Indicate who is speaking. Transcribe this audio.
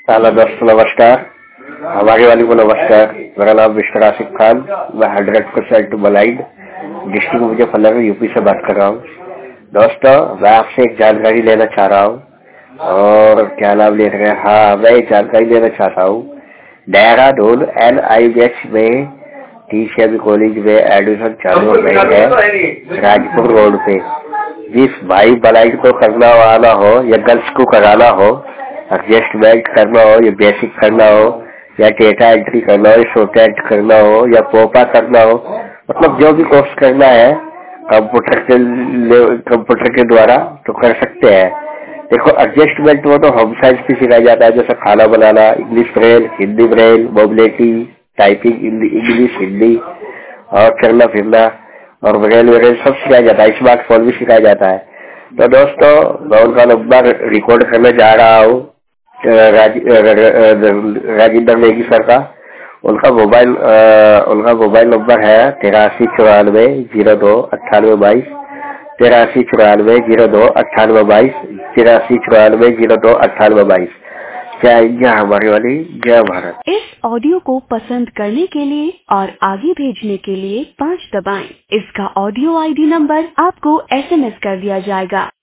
Speaker 1: Hello दोस्तों, नमस्कार। हमारे वाली को नमस्कार। मेरा नाम मिस्टर आसिफ खान, मैं 100% मलाइड डिस्ट्रिक्ट मुजफ्फरनगर यूपी से बात कर रहा हूँ। दोस्तों, मैं आपसे एक जानकारी लेना चाह रहा हूँ। और क्या नाम ले रहे हैं? हाँ, मैं एक जानकारी लेना चाहता हूँ। देहरादून NIH में TCM कॉलेज में एडमिशन चालू हो गई है, राजपुर रोड पे। जिस भाई मलाइड को करना वाला हो या गर्ल्स को कराना हो, एडजस्टमेंट करना हो या बेसिक करना हो या डेटा एंट्री करना हो या शॉर्टहैंड करना हो या पोपा करना हो, मतलब जो भी कोर्स करना है कंप्यूटर के द्वारा तो कर सकते हैं। देखो, एडजस्टमेंट वो तो होम साइंस भी सिखाया जाता है, जैसे खाना बनाना, English braille, Hindi braille, mobility, typing, English Hindi और चलना फिरना और ब्रेल वगैरह सब सिखाया जाता है। स्मार्टफोन भी सिखाया जाता है। तो दोस्तों, मैं उनका नंबर रिकॉर्ड करने जा रहा हूँ, राजेंद्र नेगी सर का। उनका मोबाइल नंबर है 8394029822, 8394029822, 8394029822। जय इंडिया, हमारी वाली जय भारत।
Speaker 2: इस ऑडियो को पसंद करने के लिए और आगे भेजने के लिए 5 दबाएं। इसका ऑडियो ID नंबर आपको SMS कर दिया जाएगा।